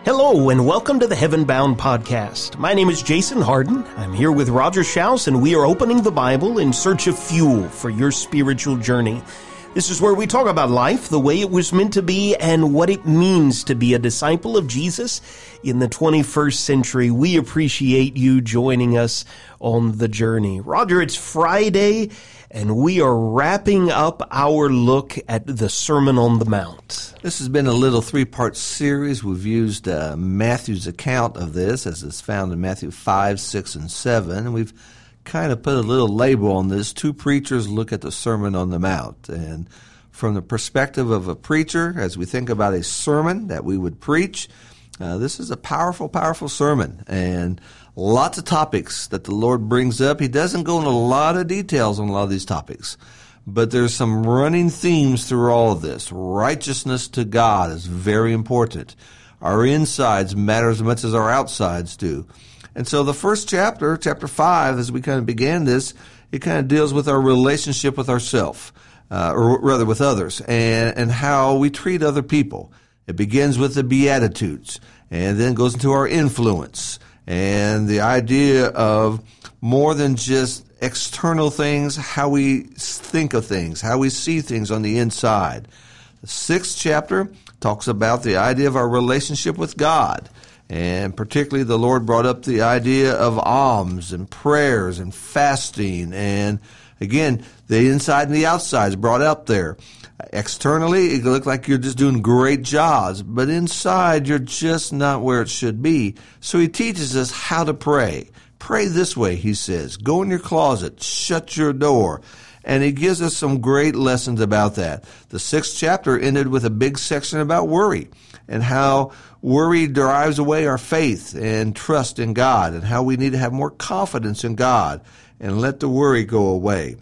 Hello and welcome to the Heaven Bound Podcast. My name is Jason Harden. I'm here with Roger Schaus, and we are opening the Bible in search of fuel for your spiritual journey. This is where we talk about life, the way it was meant to be, and what it means to be a disciple of Jesus in the 21st century. We appreciate you joining us on the journey. Roger, it's Friday, and we are wrapping up our look at the Sermon on the Mount. This has been a little three-part series. We've used Matthew's account of this, as it's found in Matthew 5, 6, and 7. And we've kind of put a little label on this. Two preachers look at the Sermon on the Mount. And from the perspective of a preacher, as we think about a sermon that we would preach, this is a powerful, powerful sermon. And lots of topics that the Lord brings up. He doesn't go into a lot of details on a lot of these topics. But there's some running themes through all of this. Righteousness to God is very important. Our insides matter as much as our outsides do. And so the first chapter, chapter 5, as we kind of began this, it kind of deals with our relationship with ourselves, or rather with others, and how we treat other people. It begins with the Beatitudes, and then goes into our influence, and the idea of more than just external things, how we think of things, how we see things on the inside. The 6th chapter talks about the idea of our relationship with God. And particularly the Lord brought up the idea of alms and prayers and fasting. And again, the inside and the outside is brought up there. Externally, it looks like you're just doing great jobs, but inside you're just not where it should be. So he teaches us how to pray. Pray this way, he says. Go in your closet, shut your door. And he gives us some great lessons about that. The 6th chapter ended with a big section about worry and how worry drives away our faith and trust in God, and how we need to have more confidence in God and let the worry go away.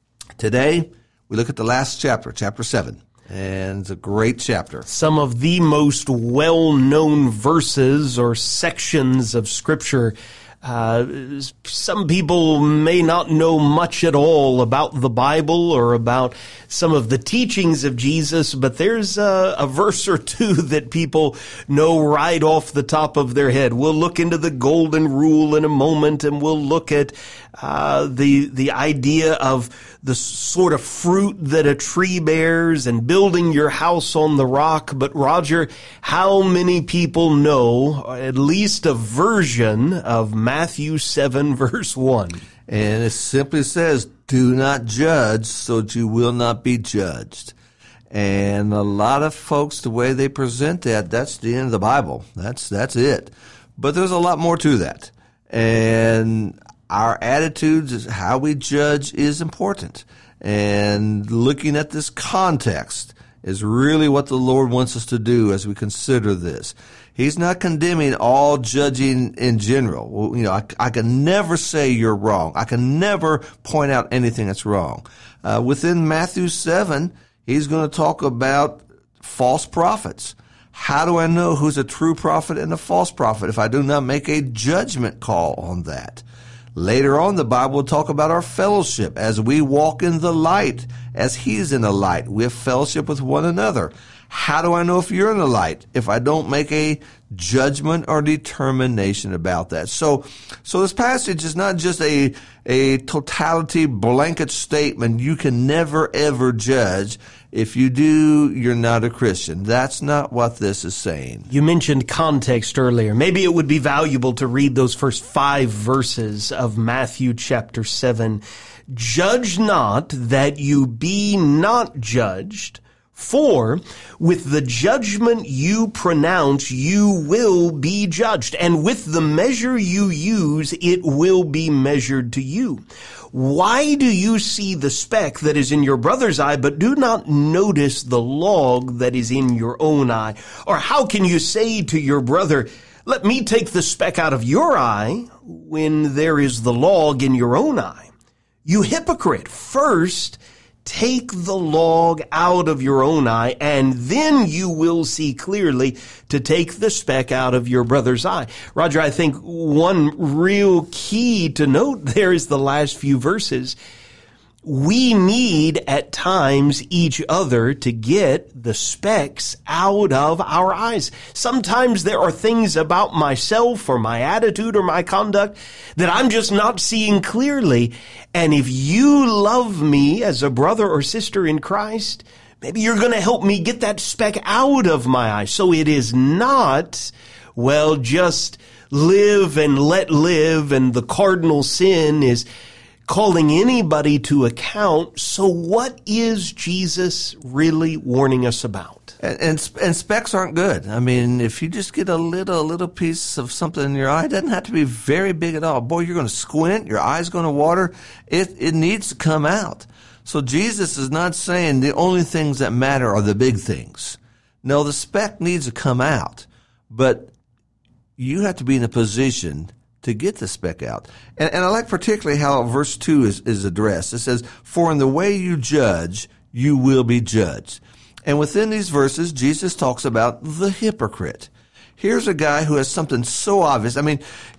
Today, we look at the last chapter, chapter 7. And it's a great chapter. Some of the most well-known verses or sections of Scripture. Some people may not know much at all about the Bible or about some of the teachings of Jesus, but there's a verse or two that people know right off the top of their head. We'll look into the golden rule in a moment, and we'll look at the idea of the sort of fruit that a tree bears and building your house on the rock. But Roger, how many people know at least a version of Matthew 7 verse 1? And it simply says, do not judge so that you will not be judged. And a lot of folks, the way they present that, that's the end of the Bible. That's it. But there's a lot more to that. And our attitudes, how we judge, is important. And looking at this context is really what the Lord wants us to do as we consider this. He's not condemning all judging in general. Well, you know, I can never say you're wrong. I can never point out anything that's wrong. Within Matthew 7, he's going to talk about false prophets. How do I know who's a true prophet and a false prophet if I do not make a judgment call on that? Later on, the Bible will talk about our fellowship as we walk in the light, as he's in the light. We have fellowship with one another. How do I know if you're in the light if I don't make a judgment or determination about that? So this passage is not just a totality blanket statement. You can never, ever judge. If you do, you're not a Christian. That's not what this is saying. You mentioned context earlier. Maybe it would be valuable to read those first 5 verses of Matthew chapter 7. Judge not that you be not judged. For with the judgment you pronounce, you will be judged, and with the measure you use, it will be measured to you. Why do you see the speck that is in your brother's eye, but do not notice the log that is in your own eye? Or how can you say to your brother, let me take the speck out of your eye, when there is the log in your own eye? You hypocrite, first take the log out of your own eye, and then you will see clearly to take the speck out of your brother's eye. Roger, I think one real key to note there is the last few verses we need at times each other to get the specks out of our eyes. Sometimes there are things about myself or my attitude or my conduct that I'm just not seeing clearly. And if you love me as a brother or sister in Christ, maybe you're going to help me get that speck out of my eye. So it is not, well, just live and let live, and the cardinal sin is calling anybody to account. So what is Jesus really warning us about? And specks aren't good. I mean, if you just get a little piece of something in your eye, it doesn't have to be very big at all. Boy, you're going to squint, your eye's going to water. It needs to come out. So Jesus is not saying the only things that matter are the big things. No, the speck needs to come out. But you have to be in a position to get the speck out. And I like particularly how verse 2 is addressed. It says, "For in the way you judge, you will be judged." And within these verses, Jesus talks about the hypocrite. Here's a guy who has something so obvious. I mean,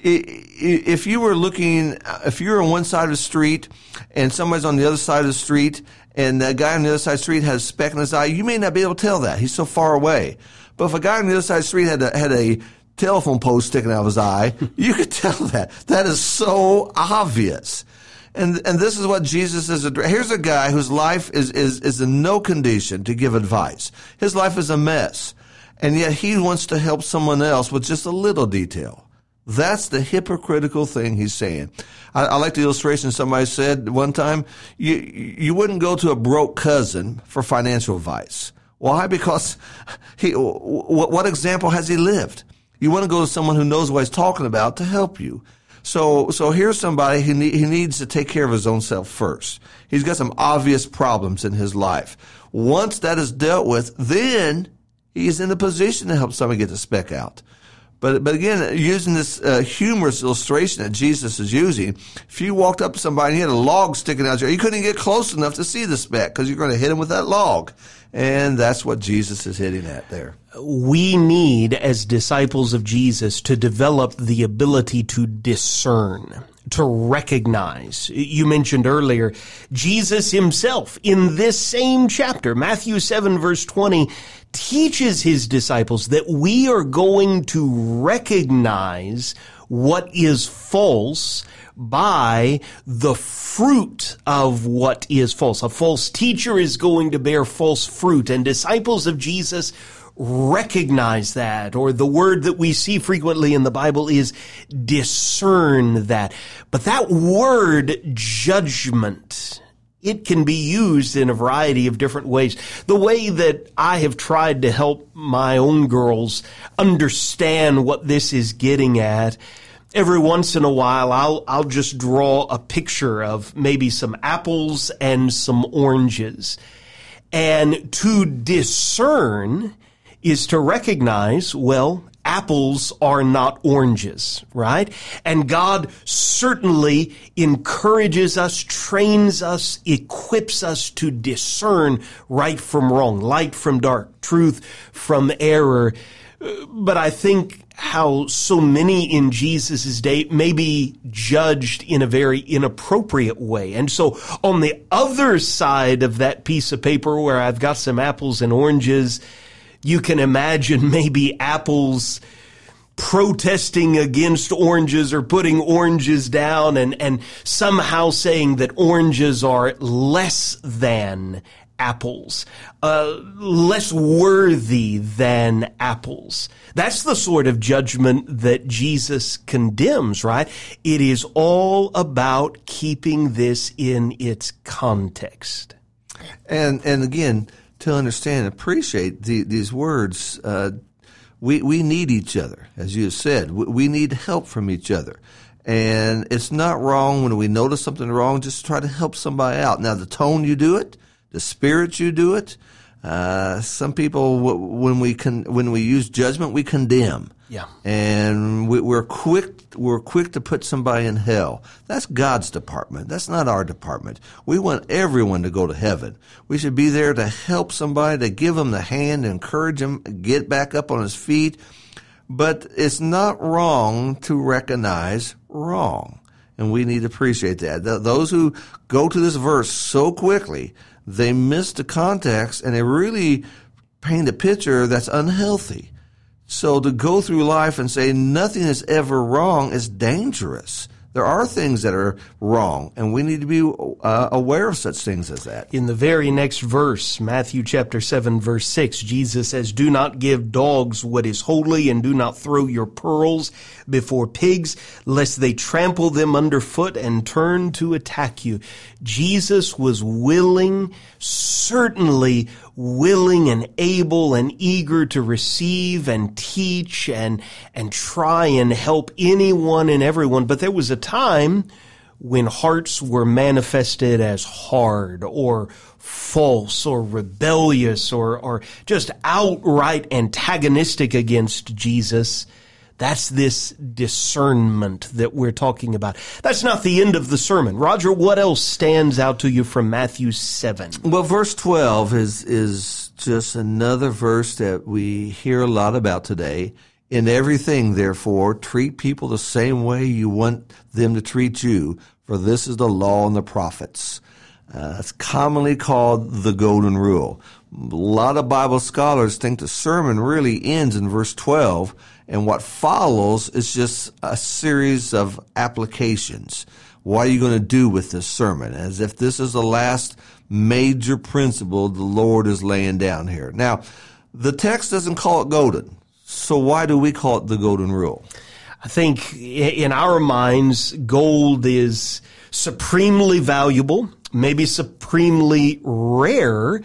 if you were on one side of the street and somebody's on the other side of the street and the guy on the other side of the street has a speck in his eye, you may not be able to tell that. He's so far away. But if a guy on the other side of the street had a telephone post sticking out of his eye, you could tell that. That is so obvious. And this is what Jesus is addressing. Here's a guy whose life is in no condition to give advice. His life is a mess. And yet he wants to help someone else with just a little detail. That's the hypocritical thing he's saying. I like the illustration somebody said one time, you wouldn't go to a broke cousin for financial advice. Why? Because what example has he lived? You want to go to someone who knows what he's talking about to help you. So here's somebody he needs to take care of his own self first. He's got some obvious problems in his life. Once that is dealt with, then he's in a position to help somebody get the speck out. But again, using this humorous illustration that Jesus is using, if you walked up to somebody and he had a log sticking out there, you couldn't get close enough to see the speck because you're going to hit him with that log. And that's what Jesus is hitting at there. We need, as disciples of Jesus, to develop the ability to discern, to recognize. You mentioned earlier, Jesus himself, in this same chapter, Matthew 7, verse 20, teaches his disciples that we are going to recognize what is false by the fruit of what is false. A false teacher is going to bear false fruit, and disciples of Jesus recognize that, or the word that we see frequently in the Bible is discern that. But that word judgment, it can be used in a variety of different ways. The way that I have tried to help my own girls understand what this is getting at, every once in a while, I'll just draw a picture of maybe some apples and some oranges. And to discern is to recognize, well, apples are not oranges, right? And God certainly encourages us, trains us, equips us to discern right from wrong, light from dark, truth from error. But I think how so many in Jesus' day may be judged in a very inappropriate way. And so on the other side of that piece of paper where I've got some apples and oranges, you can imagine maybe apples protesting against oranges or putting oranges down and somehow saying that oranges are less than apples, less worthy than apples. That's the sort of judgment that Jesus condemns, right? It is all about keeping this in its context. And again, to understand and appreciate these words, we need each other, as you have said. We need help from each other. And it's not wrong when we notice something wrong, just try to help somebody out. Now, the tone you do it, the spirit you do it. Some people, when we use judgment, we condemn. Yeah. And we're quick to put somebody in hell. That's God's department. That's not our department. We want everyone to go to heaven. We should be there to help somebody, to give them the hand, encourage them, get back up on his feet. But it's not wrong to recognize wrong. and we need to appreciate that. Those who go to this verse so quickly, they miss the context, and they really paint a picture that's unhealthy. So to go through life and say nothing is ever wrong is dangerous. There are things that are wrong, and we need to be aware of such things as that. In the very next verse, Matthew chapter 7, verse 6, Jesus says, "Do not give dogs what is holy, and do not throw your pearls before pigs, lest they trample them underfoot and turn to attack you." Jesus was willing, certainly willing and able and eager to receive and teach and try and help anyone and everyone. But there was a time when hearts were manifested as hard or false or rebellious or just outright antagonistic against Jesus. That's this discernment that we're talking about. That's not the end of the sermon. Roger, what else stands out to you from Matthew 7? Well, verse 12 is just another verse that we hear a lot about today. "In everything, therefore, treat people the same way you want them to treat you, for this is the law and the prophets." It's commonly called the Golden Rule. A lot of Bible scholars think the sermon really ends in verse 12, and what follows is just a series of applications. What are you going to do with this sermon? As if this is the last major principle the Lord is laying down here. Now, the text doesn't call it golden, so why do we call it the Golden Rule? I think in our minds, gold is supremely valuable, maybe supremely rare,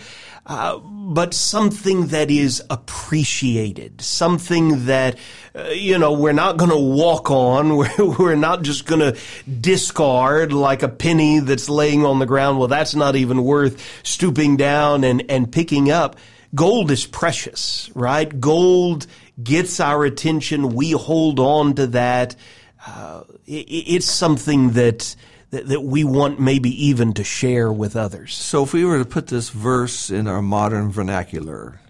but something that is appreciated, something that, we're not going to walk on. We're not just going to discard like a penny that's laying on the ground. Well, that's not even worth stooping down and picking up. Gold is precious, right? Gold gets our attention. We hold on to that. It's something that we want maybe even to share with others. So if we were to put this verse in our modern vernacular,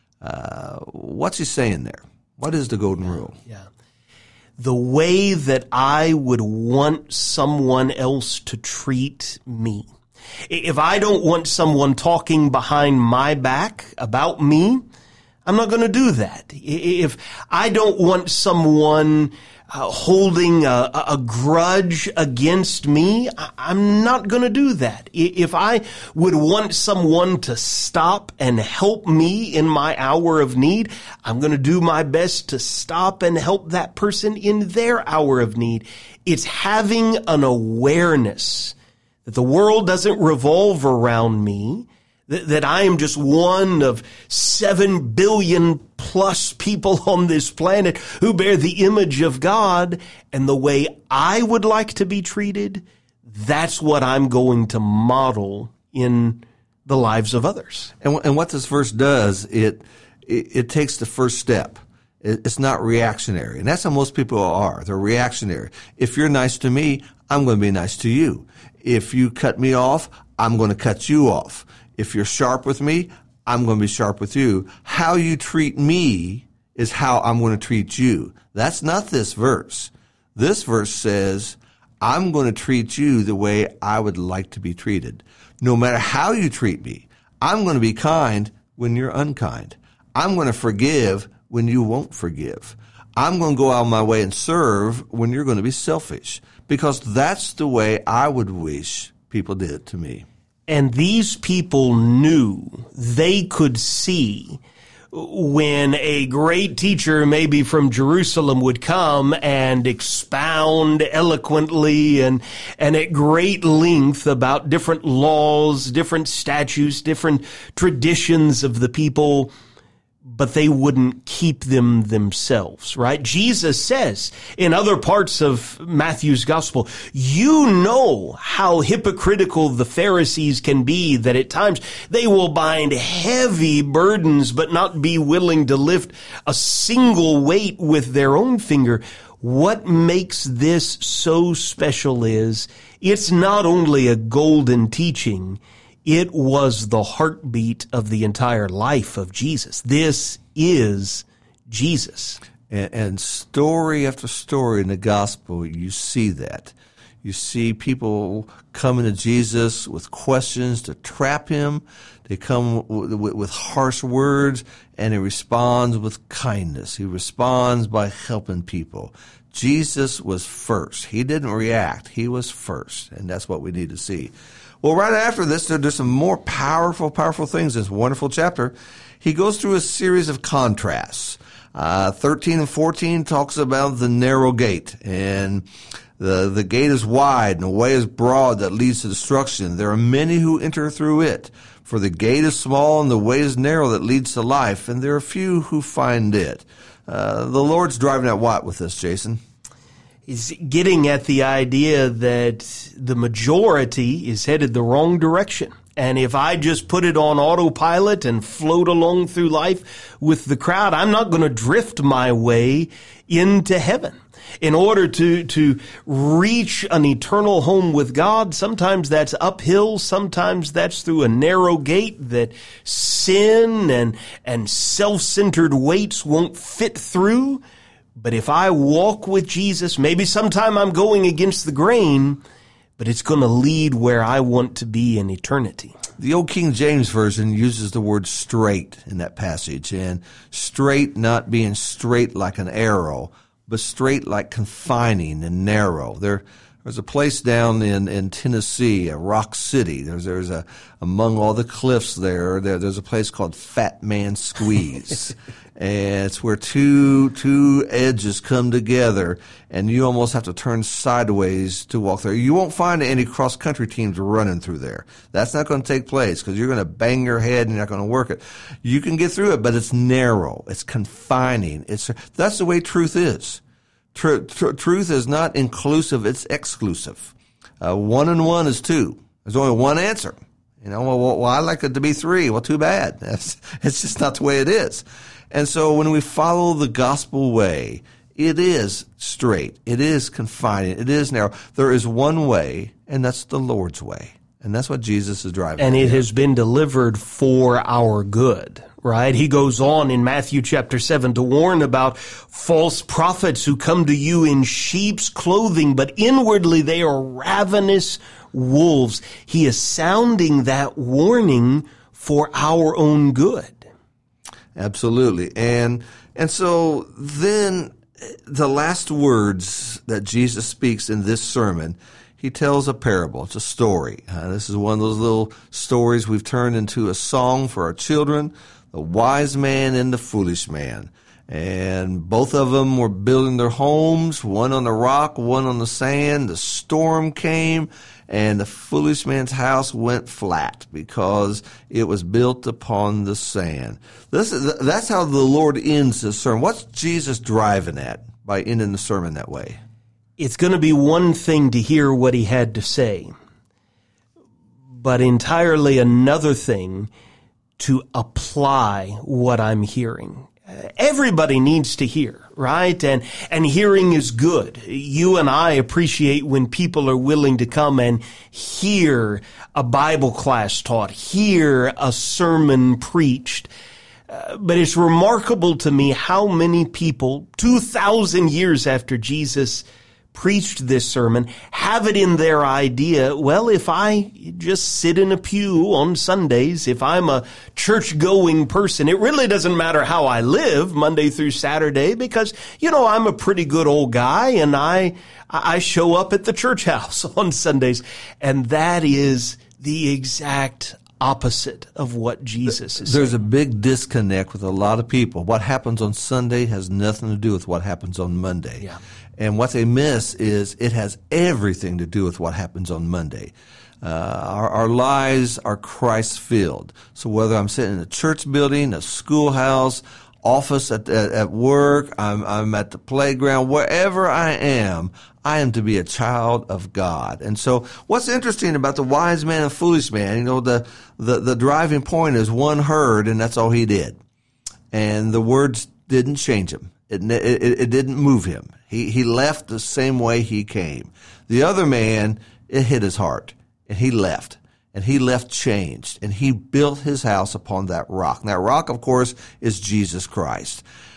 what's he saying there? What is the Golden Rule? Yeah. The way that I would want someone else to treat me. If I don't want someone talking behind my back about me, I'm not going to do that. If I don't want someone holding a grudge against me, I'm not going to do that. If I would want someone to stop and help me in my hour of need, I'm going to do my best to stop and help that person in their hour of need. It's having an awareness that the world doesn't revolve around me, that I am just one of 7 billion plus people on this planet who bear the image of God, and the way I would like to be treated, that's what I'm going to model in the lives of others. And what this verse does, it takes the first step. It's not reactionary. And that's how most people are. They're reactionary. If you're nice to me, I'm going to be nice to you. If you cut me off, I'm going to cut you off. If you're sharp with me, I'm going to be sharp with you. How you treat me is how I'm going to treat you. That's not this verse. This verse says, I'm going to treat you the way I would like to be treated. No matter how you treat me, I'm going to be kind when you're unkind. I'm going to forgive when you won't forgive. I'm going to go out of my way and serve when you're going to be selfish, because that's the way I would wish people did it to me. And these people knew, they could see when a great teacher maybe from Jerusalem would come and expound eloquently and at great length about different laws, different statutes, different traditions of the people, but they wouldn't keep them themselves, right? Jesus says in other parts of Matthew's gospel, you know how hypocritical the Pharisees can be, that at times they will bind heavy burdens but not be willing to lift a single weight with their own finger. What makes this so special is it's not only a golden teaching, it was the heartbeat of the entire life of Jesus. This is Jesus. And story after story in the gospel, you see that. You see people coming to Jesus with questions to trap him. They come with harsh words, and he responds with kindness. He responds by helping people. Jesus was first. He didn't react. He was first, and that's what we need to see. Well, right after this, there's some more powerful things in this wonderful chapter. He goes through a series of contrasts. 13 and 14 talks about the narrow gate, and the gate is wide and the way is broad that leads to destruction. There are many who enter through it. For the gate is small and the way is narrow that leads to life, and there are few who find it. The Lord's driving at what with this, Jason? He's getting at the idea that the majority is headed the wrong direction. And if I just put it on autopilot and float along through life with the crowd, I'm not going to drift my way into heaven. In order to reach an eternal home with God, sometimes that's uphill, sometimes that's through a narrow gate that sin and self-centered weights won't fit through. But if I walk with Jesus, maybe sometime I'm going against the grain, but it's going to lead where I want to be in eternity. The old King James Version uses the word straight in that passage, and straight not being straight like an arrow, but straight like confining and narrow. There's a place down in Tennessee, a Rock City. There's among all the cliffs there's a place called Fat Man Squeeze. And it's where two edges come together, and you almost have to turn sideways to walk there. You won't find any cross-country teams running through there. That's not going to take place because you're going to bang your head and you're not going to work it. You can get through it, but it's narrow. It's confining. That's the way truth is. Truth is not inclusive, it's exclusive. 1 and 1 is 2. There's only one answer. Well, I like it to be 3. Well, too bad. It's just not the way it is. And so when we follow the gospel way, it is straight. It is confining. It is narrow. There is one way, and that's the Lord's way. And that's what Jesus is driving. And it has been delivered for our good, right? He goes on in Matthew chapter 7 to warn about false prophets who come to you in sheep's clothing, but inwardly they are ravenous wolves. He is sounding that warning for our own good. Absolutely. And so then the last words that Jesus speaks in this sermon, he tells a parable. It's a story. This is one of those little stories we've turned into a song for our children, the wise man and the foolish man. And both of them were building their homes, one on the rock, one on the sand. The storm came, and the foolish man's house went flat because it was built upon the sand. That's how the Lord ends the sermon. What's Jesus driving at by ending the sermon that way? It's going to be one thing to hear what he had to say, but entirely another thing to apply what I'm hearing. Everybody needs to hear, right? And hearing is good. You and I appreciate when people are willing to come and hear a Bible class taught, hear a sermon preached. But it's remarkable to me how many people, 2,000 years after Jesus preached this sermon, have it in their idea, well, if I just sit in a pew on Sundays, if I'm a church-going person, it really doesn't matter how I live Monday through Saturday because, I'm a pretty good old guy and I show up at the church house on Sundays. And that is the exact opposite of what Jesus is saying. There's a big disconnect with a lot of people. What happens on Sunday has nothing to do with what happens on Monday. Yeah. And what they miss is it has everything to do with what happens on Monday. Our lives are Christ-filled. So whether I'm sitting in a church building, a schoolhouse, office at work, I'm at the playground, wherever I am to be a child of God. And so what's interesting about the wise man and foolish man, the driving point is one heard, and that's all he did. And the words didn't change him. It didn't move him. He left the same way he came. The other man, it hit his heart, and he left. And he left changed, and he built his house upon that rock. And that rock, of course, is Jesus Christ.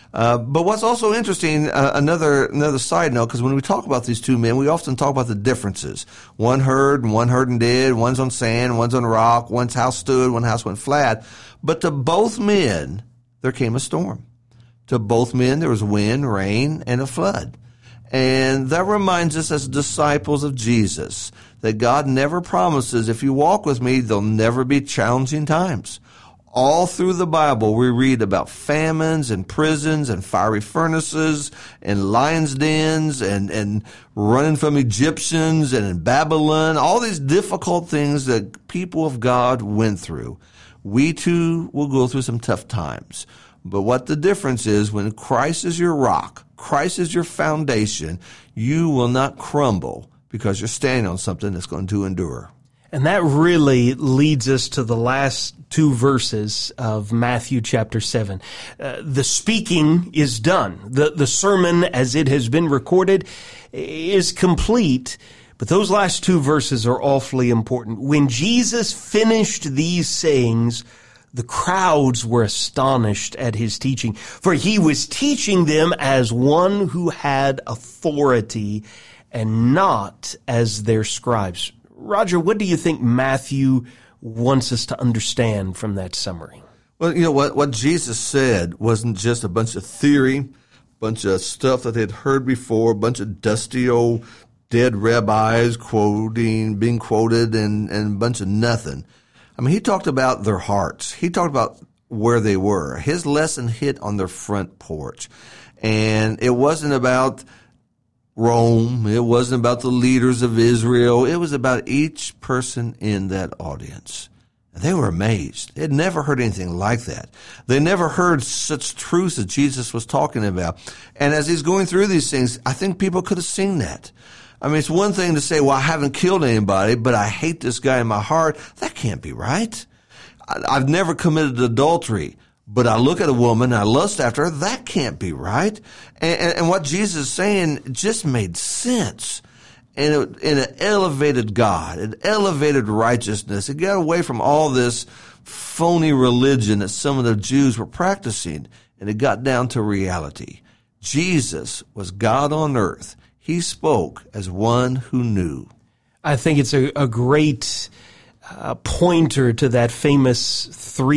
But what's also interesting, another side note, because when we talk about these two men, we often talk about the differences. One heard and did. One's on sand, one's on rock. One's house stood, one house went flat. But to both men, there came a storm. To both men, there was wind, rain, and a flood. And that reminds us as disciples of Jesus that God never promises, if you walk with me, there'll never be challenging times. All through the Bible, we read about famines and prisons and fiery furnaces and lions' dens and running from Egyptians and in Babylon, all these difficult things that people of God went through. We too will go through some tough times. But what the difference is, when Christ is your rock, Christ is your foundation, you will not crumble because you're standing on something that's going to endure. And that really leads us to the last two verses of Matthew chapter 7. The speaking is done. The sermon, as it has been recorded, is complete. But those last two verses are awfully important. When Jesus finished these sayings, the crowds were astonished at his teaching, for he was teaching them as one who had authority and not as their scribes. Roger, what do you think Matthew wants us to understand from that summary? Well, you know, what Jesus said wasn't just a bunch of theory, bunch of stuff that they'd heard before, a bunch of dusty old dead rabbis being quoted, and a bunch of nothing. I mean, he talked about their hearts. He talked about where they were. His lesson hit on their front porch. And it wasn't about Rome. It wasn't about the leaders of Israel. It was about each person in that audience. And they were amazed. They had never heard anything like that. They never heard such truths that Jesus was talking about. And as he's going through these things, I think people could have seen that. I mean, it's one thing to say, well, I haven't killed anybody, but I hate this guy in my heart. That can't be right. I've never committed adultery, but I look at a woman, I lust after her. That can't be right. And what Jesus is saying just made sense. And it elevated God. It elevated righteousness. It got away from all this phony religion that some of the Jews were practicing, and it got down to reality. Jesus was God on earth. He spoke as one who knew. I think it's a great pointer to that famous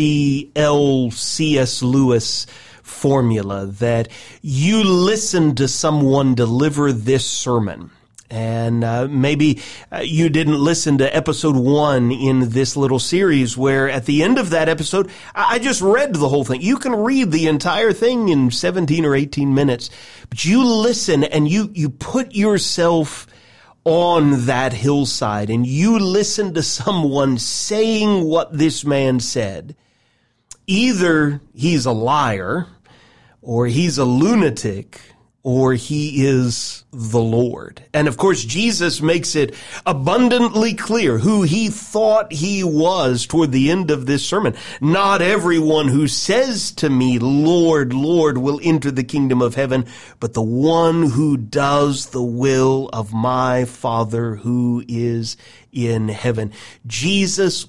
3L C.S. Lewis formula that you listen to someone deliver this sermon. And maybe you didn't listen to episode 1 in this little series where at the end of that episode, I just read the whole thing. You can read the entire thing in 17 or 18 minutes, but you listen and you put yourself on that hillside and you listen to someone saying what this man said. Either he's a liar or he's a lunatic or he is the Lord. And of course, Jesus makes it abundantly clear who he thought he was toward the end of this sermon. Not everyone who says to me, Lord, Lord, will enter the kingdom of heaven, but the one who does the will of my Father who is in heaven. Jesus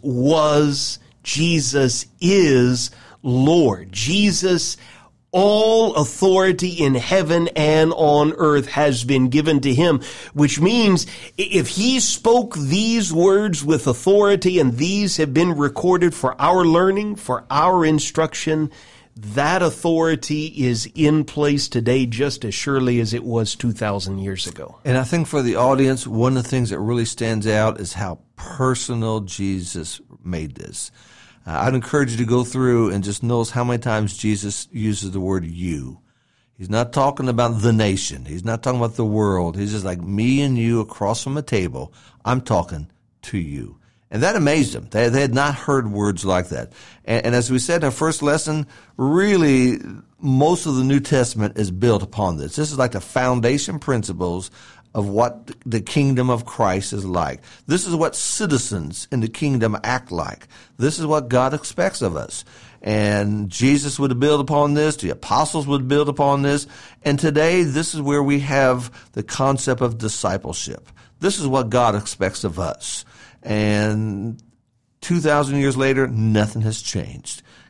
is Lord. Jesus, all authority in heaven and on earth has been given to him, which means if he spoke these words with authority and these have been recorded for our learning, for our instruction, that authority is in place today just as surely as it was 2,000 years ago. And I think for the audience, one of the things that really stands out is how personal Jesus made this. I'd encourage you to go through and just notice how many times Jesus uses the word you. He's not talking about the nation. He's not talking about the world. He's just like me and you across from a table. I'm talking to you. And that amazed them. They had not heard words like that. And as we said in our first lesson, really most of the New Testament is built upon this. This is like the foundation principles of what the kingdom of Christ is like. This is what citizens in the kingdom act like. This is what God expects of us. And Jesus would build upon this. The apostles would build upon this. And today, this is where we have the concept of discipleship. This is what God expects of us. And 2,000 years later, nothing has changed.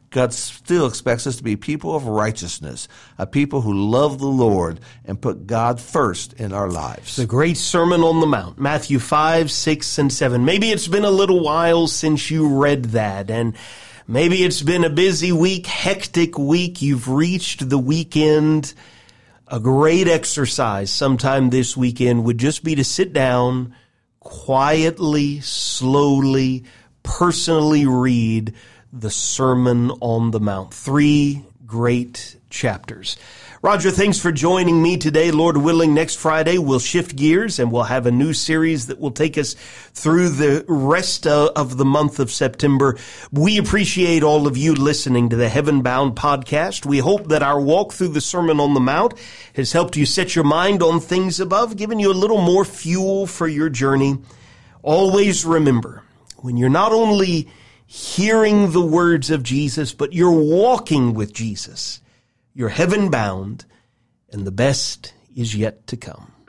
God still expects us to be people of righteousness, a people who love the Lord and put God first in our lives. The great Sermon on the Mount, Matthew 5, 6, and 7. Maybe it's been a little while since you read that, and maybe it's been a busy week, hectic week. You've reached the weekend. A great exercise sometime this weekend would just be to sit down, quietly, slowly, personally read the Sermon on the Mount. 3 great chapters. Roger, thanks for joining me today. Lord willing, next Friday we'll shift gears and we'll have a new series that will take us through the rest of the month of September. We appreciate all of you listening to the Heaven Bound podcast. We hope that our walk through the Sermon on the Mount has helped you set your mind on things above, given you a little more fuel for your journey. Always remember, when you're not only hearing the words of Jesus, but you're walking with Jesus, you're heaven bound, and the best is yet to come.